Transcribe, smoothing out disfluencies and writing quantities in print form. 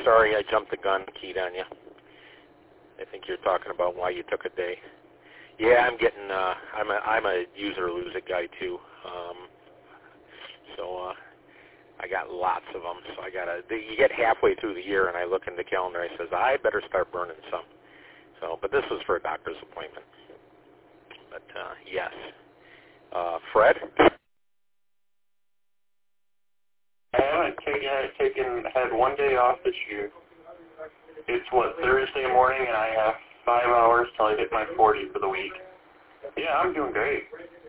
sorry I jumped the gun, keyed on you. I think you're talking about why you took a day. Yeah, I'm getting. I'm a use it or lose it guy too. So I got lots of them. So I gotta. You get halfway through the year, and I look in the calendar. I says I better start burning some. So, but this was for a doctor's appointment. But yes, Fred. I haven't had one day off this year. It's Thursday morning, and I have 5 hours till I hit my 40 for the week. Yeah, I'm doing great.